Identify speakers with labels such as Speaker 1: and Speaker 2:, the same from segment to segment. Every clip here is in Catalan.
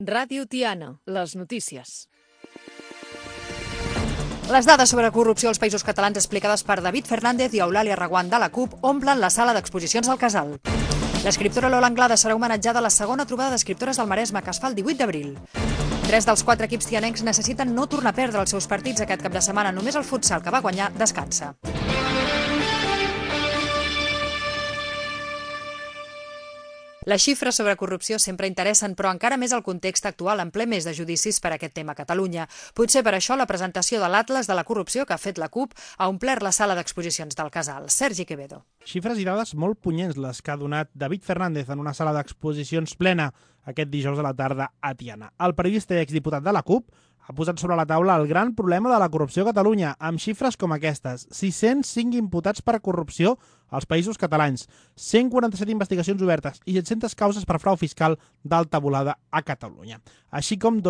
Speaker 1: Ràdio Tiana, les notícies.
Speaker 2: Les dades sobre corrupció als Països Catalans explicades per David Fernández i Eulàlia Reguant de la CUP omplen la sala d'exposicions del Casal. L'escriptora Lola Anglada serà homenatjada a la segona trobada d'escriptores del Maresme, que es fa el 18 d'abril. 3 dels 4 equips tianencs necessiten no tornar a perdre els seus partits aquest cap de setmana. Només el futsal, que va guanyar, descansa. Les xifres sobre corrupció sempre interessen, però encara més el context actual en ple mes de judicis per aquest tema a Catalunya. Potser per això la presentació de l'Atles de la corrupció que ha fet la CUP ha omplert la sala d'exposicions del Casal. Sergi Quevedo.
Speaker 3: Xifres i dades molt punyents les que ha donat David Fernández en una sala d'exposicions plena aquest dijous a la tarda a Tiana. El periodista i exdiputat de la CUP ha posat sobre la taula el gran problema de la corrupció a Catalunya, amb xifres com aquestes: 605 imputats per corrupció als Països Catalans, 147 investigacions obertes i 700 causes per frau fiscal d'alta volada a Catalunya, així com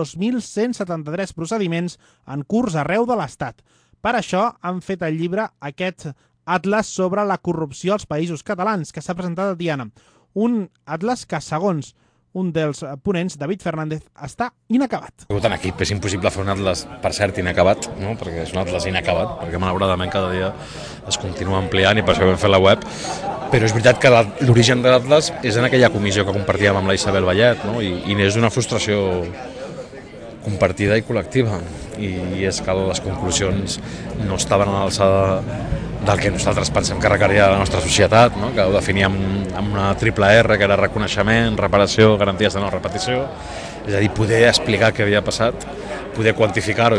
Speaker 3: 2.173 procediments en curs arreu de l'Estat. Per això han fet el llibre aquest Atles sobre la corrupció als Països Catalans, que s'ha presentat a Tiana. Un atles que, segons un dels ponents, David Fernández, està inacabat.
Speaker 4: He en equip, és impossible fer un atles, per cert, inacabat, no? Perquè és un atles inacabat, perquè malauradament cada dia es continua ampliant i per això vam fer la web. Però és veritat que l'origen de l'atles és en aquella comissió que compartíem amb la Isabel Vallet, no? I és una frustració compartida i col·lectiva. I és que les conclusions no estaven a l'alçada del que nosaltres pensem que requeria la nostra societat, no? Que ho definíem amb una triple R, que era reconeixement, reparació, garanties de no repetició. És a dir, poder explicar què havia passat, poder quantificar-ho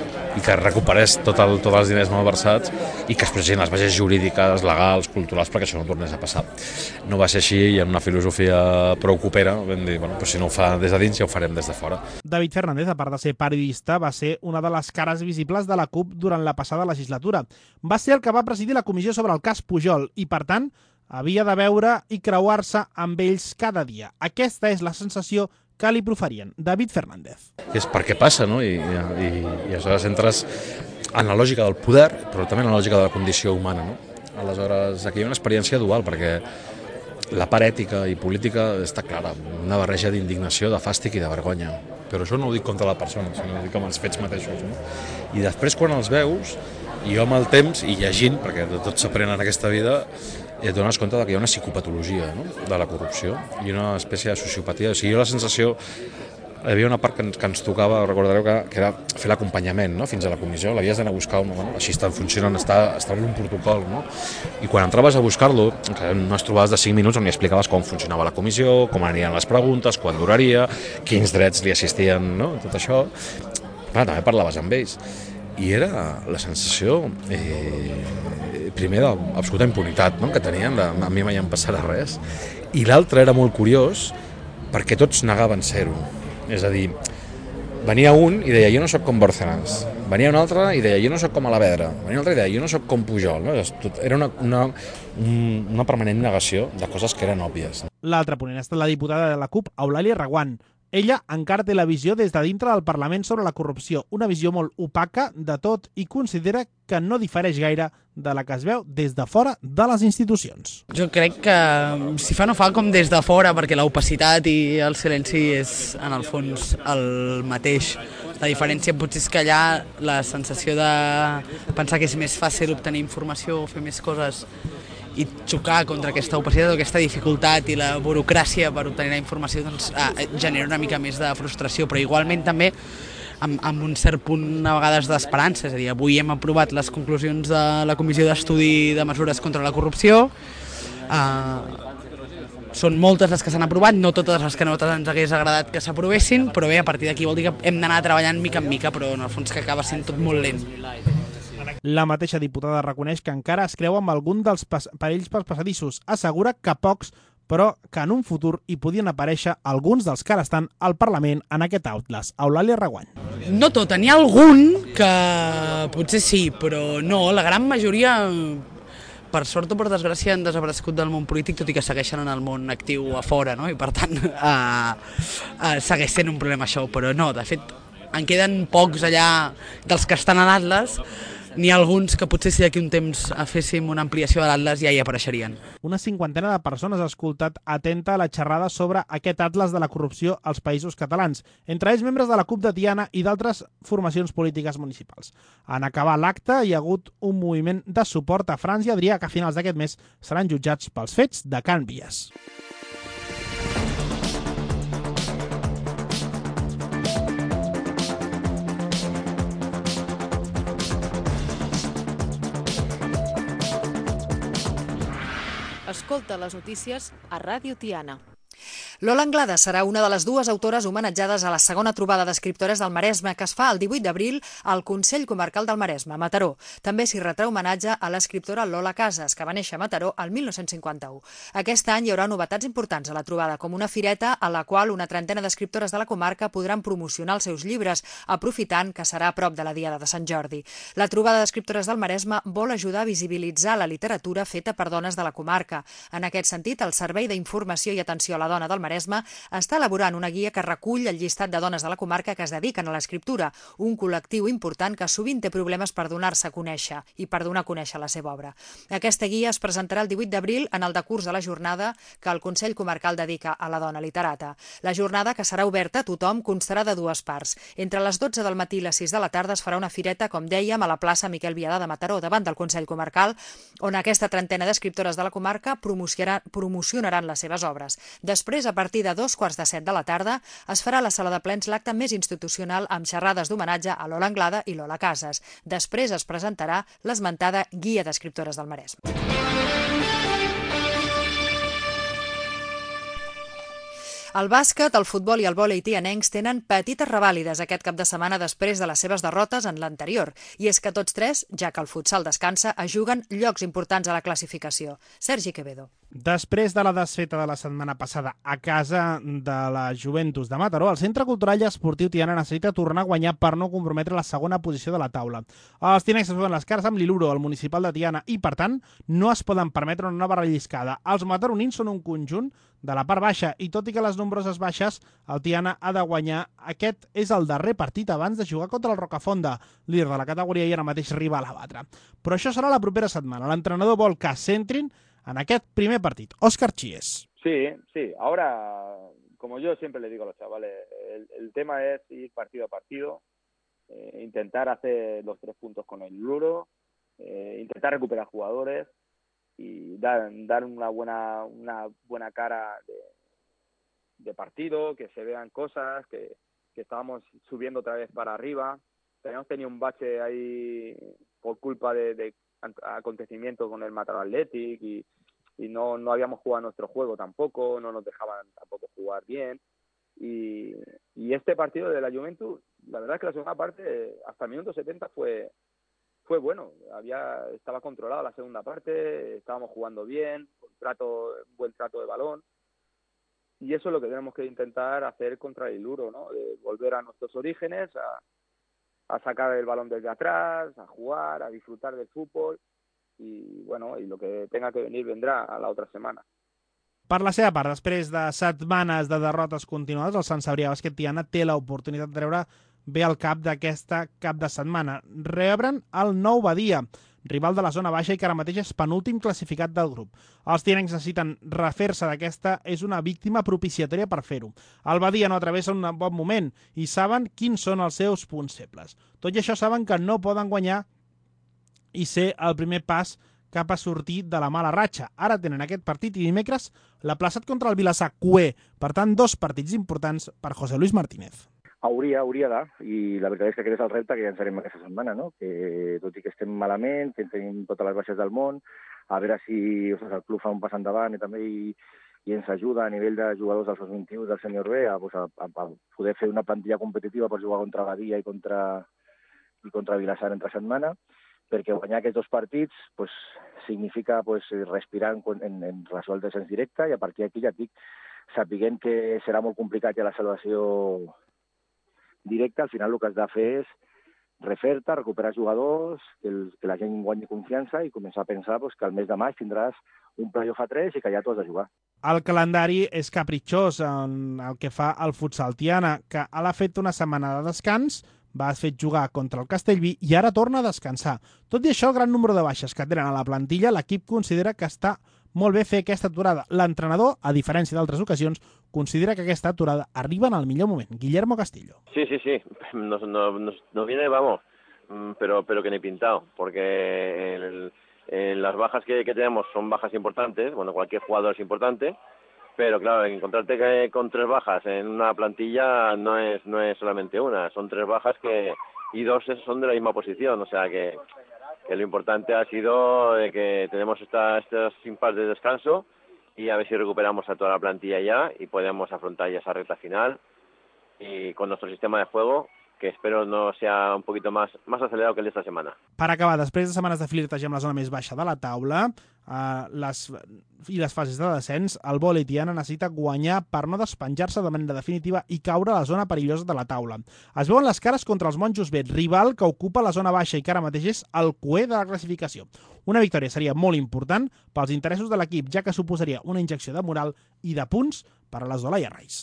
Speaker 4: i que recuperés tots els diners malversats i que es protegin les bases jurídiques, legals, culturals, perquè això no tornés a passar. No va ser així i en una filosofia prou copera vam dir, bueno, però si no ho fa des de dins ja ho farem des de fora.
Speaker 3: David Fernández, a part de ser periodista, va ser una de les cares visibles de la CUP durant la passada legislatura. Va ser el que va presidir la comissió sobre el cas Pujol i, per tant, havia de veure i creuar-se amb ells cada dia. Aquesta és la sensació que li proferien David Fernández.
Speaker 4: És per què passa, no? I aleshores entres en la lògica del poder, però també en la lògica de la condició humana, no? Aleshores, aquí hi ha una experiència dual, perquè la part ètica i política està clara, una barreja d'indignació, de fàstic i de vergonya. Però això no ho dic contra la persona, sinó ho dic amb els fets mateixos, no? I després, quan els veus, i jo amb el temps, i llegint, perquè de tot s'aprèn en aquesta vida, et dones compte que hi ha una psicopatologia, no? De la corrupció i una espècie de sociopatia. O sigui, jo la sensació, hi havia una part que ens tocava, recordareu, que era fer l'acompanyament, no? Fins a la comissió, l'havies d'anar a buscar, bueno, així estan funcionant, està en un protocol, no? I quan entraves a buscar-lo, unes trobades de 5 minuts on li explicaves com funcionava la comissió, com anirien les preguntes, quan duraria, quins drets li assistien, no? Tot això. També parlaves amb ells. I era la sensació, primer, d'absoluta impunitat, no? Que tenien, a mi mai em passarà res. I l'altre era molt curiós, perquè tots negaven ser-ho. És a dir, venia un i deia, jo no soc com Bárcenas. Venia un altre i deia, jo no soc com Alavedra. Venia un altre i deia, jo no soc com Pujol. No? Era una permanent negació de coses que eren òbvies.
Speaker 3: L'altra ponent ha estat la diputada de la CUP, Eulàlia Reguant. Ella encara té la visió des de dintre del Parlament sobre la corrupció, una visió molt opaca de tot i considera que no difereix gaire de la que es veu des de fora de les institucions.
Speaker 5: Jo crec que si fa no fa com des de fora, perquè l'opacitat i el silenci és en el fons el mateix. La diferència potser és que allà la sensació de pensar que és més fàcil obtenir informació o fer més coses i xocar contra aquesta opacitat o aquesta dificultat i la burocràcia per obtenir la informació doncs, genera una mica més de frustració, però igualment també amb un cert punt a vegades d'esperança. És a dir, avui hem aprovat les conclusions de la Comissió d'Estudi de Mesures contra la Corrupció. Són moltes les que s'han aprovat, no totes les que a nosaltres ens hagués agradat que s'aprovessin, però bé, a partir d'aquí vol dir que hem d'anar treballant mica en mica, però en el fons que acaba sent tot molt lent.
Speaker 3: La mateixa diputada reconeix que encara es creu amb algun dels perills pels passadissos. Assegura que pocs, però que en un futur hi podien aparèixer alguns dels que ara estan al Parlament en aquest Atles. Eulàlia Reguant.
Speaker 5: No tot, n'hi ha algun que potser sí, però no, la gran majoria, per sort o per desgràcia, han desaparegut del món polític, tot i que segueixen en el món actiu a fora, no? I per tant segueix sent un problema això, però no, de fet en queden pocs allà dels que estan a l'Atles. n'hi ha alguns que potser si d'aquí un temps féssim una ampliació de l'Atlas ja hi apareixerien.
Speaker 3: Una cinquantena de persones ha escoltat atenta la xerrada sobre aquest atles de la corrupció als Països Catalans, entre ells membres de la CUP de Tiana i d'altres formacions polítiques municipals. En acabar l'acte hi ha hagut un moviment de suport a Franz i Adrià que a finals d'aquest mes seran jutjats pels fets de Can Vies.
Speaker 1: Escolta les notícies a Ràdio Tiana.
Speaker 2: Lola Anglada serà una de les dues autores homenatjades a la segona trobada d'escriptores del Maresme que es fa el 18 d'abril al Consell Comarcal del Maresme, a Mataró. També s'hi retrà homenatge a l'escriptora Lola Casas, que va néixer a Mataró el 1951. Aquest any hi haurà novetats importants a la trobada, com una fireta a la qual una trentena d'escriptores de la comarca podran promocionar els seus llibres, aprofitant que serà a prop de la Diada de Sant Jordi. La trobada d'escriptores del Maresme vol ajudar a visibilitzar la literatura feta per dones de la comarca. En aquest sentit, el Servei d'Informació i Atenció a la Dona del Maresme està elaborant una guia que recull el llistat de dones de la comarca que es dediquen a l'escriptura, un col·lectiu important que sovint té problemes per donar-se a conèixer i per donar a conèixer la seva obra. Aquesta guia es presentarà el 18 d'abril en el decurs de la jornada que el Consell Comarcal dedica a la dona literata. La jornada, que serà oberta a tothom, constarà de dues parts. Entre les 12 del matí i les 6 de la tarda es farà una fireta, com dèiem, a la plaça Miquel Viadà de Mataró, davant del Consell Comarcal, on aquesta trentena d'escriptores de la comarca promocionaran les seves obres. Després, a partir de 2:45 de la tarda, es farà a la sala de plens l'acte més institucional amb xerrades d'homenatge a Lola Anglada i Lola Casas. Després es presentarà l'esmentada Guia d'Escriptores del Maresme. El bàsquet, el futbol i el vòlei tianencs tenen petites revàlides aquest cap de setmana després de les seves derrotes en l'anterior. I és que tots tres, ja que el futsal descansa, es juguen llocs importants a la classificació. Sergi Quevedo.
Speaker 3: Després de la desfeta de la setmana passada a casa de la Juventus de Mataró, el Centre Cultural i Esportiu Tiana necessita tornar a guanyar per no comprometre la segona posició de la taula. Els tianencs es veuen les cares amb l'Iluro, el municipal de Tiana, i, per tant, no es poden permetre una nova relliscada. Els mataronins són un conjunt de la part baixa i, tot i que les nombroses baixes, el Tiana ha de guanyar. Aquest és el darrer partit abans de jugar contra el Rocafonda, líder de la categoria i ara mateix rival a batre. Però això serà la propera setmana. L'entrenador vol que es centrin en aquest primer partit. Óscar Chies.
Speaker 6: Sí. Ahora, como yo siempre le digo a los chavales, el tema es ir partido a partido, intentar hacer los 3 puntos con el Luro, intentar recuperar jugadores y dar una buena cara de partido, que se vean cosas, que estábamos subiendo otra vez para arriba. Teníamos tenido un bache ahí por culpa de acontecimiento con el Mataró Athletic y no habíamos jugado nuestro juego tampoco, no nos dejaban tampoco jugar bien. Y este partido de la Juventus, la verdad es que la segunda parte, hasta el minuto 70 fue bueno. Estaba controlada la segunda parte, estábamos jugando bien, buen trato de balón. Y eso es lo que tenemos que intentar hacer contra el Iluro, ¿no? De volver a nuestros orígenes, a sacar el balón desde atrás, a jugar, a disfrutar del fútbol. Y bueno, y lo que tenga que venir vendrá a la otra semana.
Speaker 3: Per la seva part, després de setmanes de derrotes continuades, el Sant Cebrià Bàsquet Tiana té l'oportunitat de treure bé el cap d'aquesta cap de setmana. Rebren el Nou Badia, rival de la zona baixa i que ara mateix és penúltim classificat del grup. Els tianencs necessiten refer-se d'aquesta, és una víctima propiciatòria per fer-ho. El Badia no travessa un bon moment i saben quins són els seus punts febles. Tot i això saben que no poden guanyar i ser el primer pas cap a sortir de la mala ratxa. Ara tenen aquest partit i dimecres l'aplaçat contra el Vilassar Cué. Per tant, 2 partits importants per José Luis Martínez.
Speaker 7: Hauria de, i la veritat és que aquest és el repte que llançarem aquesta setmana, no? Que tot i que estem malament, que tenim totes les baixes del món, a veure si el club fa un pas endavant i també i ens ajuda a nivell de jugadors dels 21 del sènior B a poder fer una plantilla competitiva per jugar contra Badia i contra Vilassar entre setmana, perquè guanyar aquests 2 partits significa respirar en relació al descens directe i a partir d'aquí, ja et dic, sapiguem que serà molt complicat ja la salvació directa. Al final el que has de fer és refer-te, recuperar jugadors, que la gent guanyi confiança i començar a pensar que al mes de maig tindràs un playoff a 3 i que ja tu has de jugar.
Speaker 3: El calendari és capritxós en el que fa al futsal Tiana, que ha fet una setmana de descans, va fer jugar contra el Castellví i ara torna a descansar. Tot i això, el gran número de baixes que tenen a la plantilla, l'equip considera que està molt bé fer aquesta aturada. L'entrenador, a diferència d'altres ocasions, considera que aquesta aturada arriba en el millor moment. Guillermo Castillo.
Speaker 8: Sí. Nos viene, vamos, pero que ni pintado, porque las bajas que tenemos son bajas importantes, bueno, cualquier jugador es importante, pero claro, encontrarte con 3 bajas en una plantilla no es solamente una, son 3 bajas y 2 son de la misma posición, o sea que lo importante ha sido de que tenemos estas impases de descanso y a ver si recuperamos a toda la plantilla ya y podemos afrontar ya esa recta final y con nuestro sistema de juego, que espero no sea un poquito más acelerado que el de esta semana.
Speaker 3: Per acabar, després de setmanes de flirtejar amb la zona més baixa de la taula i les fases de descens, el vòlei Tiana necessita guanyar per no despenjar-se de manera definitiva i caure a la zona perillosa de la taula. Es veuen les cares contra els monjos Bet, rival que ocupa la zona baixa i que ara mateix és el cuer de la classificació. Una victòria seria molt important pels interessos de l'equip, ja que suposaria una injecció de moral i de punts per a les Olaya Reis.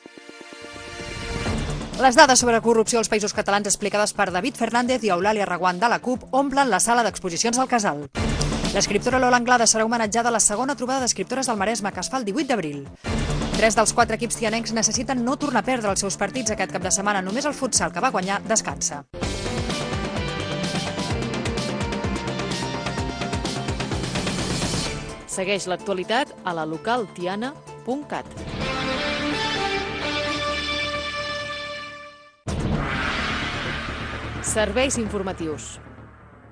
Speaker 2: Les dades sobre corrupció als Països Catalans explicades per David Fernández i Eulàlia Reguant de la CUP omplen la sala d'exposicions al Casal. L'escriptora Lola Anglada serà homenatjada a la segona trobada d'escriptores del Maresme, que es fa el 18 d'abril. 3 dels 4 equips tianencs necessiten no tornar a perdre els seus partits aquest cap de setmana. Només el futsal, que va guanyar, descansa.
Speaker 1: Segueix l'actualitat a la localtiana.cat. Serveis informatius.